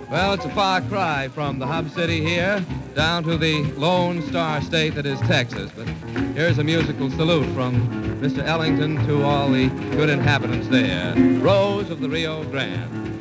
Well, it's a far cry from the hub city here down to the Lone Star State that is Texas. But here's a musical salute from Mr. Ellington to all the good inhabitants there. Rose of the Rio Grande.